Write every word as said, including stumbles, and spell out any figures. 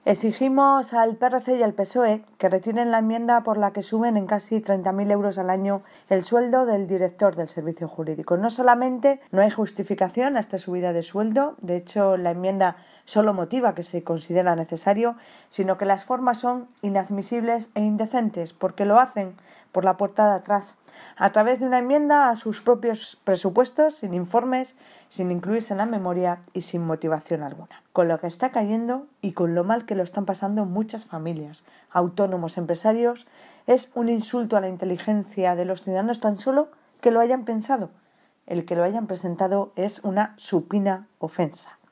Exigimos al P R C y al P S O E que retiren la enmienda por la que suben en casi treinta mil euros al año el sueldo del director del servicio jurídico. No solamente no hay justificación a esta subida de sueldo, de hecho la enmienda solo motiva que se considera necesario, sino que las formas son inadmisibles e indecentes porque lo hacen por la puerta de atrás, a través de una enmienda a sus propios presupuestos, sin informes, sin incluirse en la memoria y sin motivación alguna. Con lo que está cayendo y con lo mal que lo están pasando muchas familias, autónomos, empresarios, es un insulto a la inteligencia de los ciudadanos tan solo que lo hayan pensado. El que lo hayan presentado es una supina ofensa.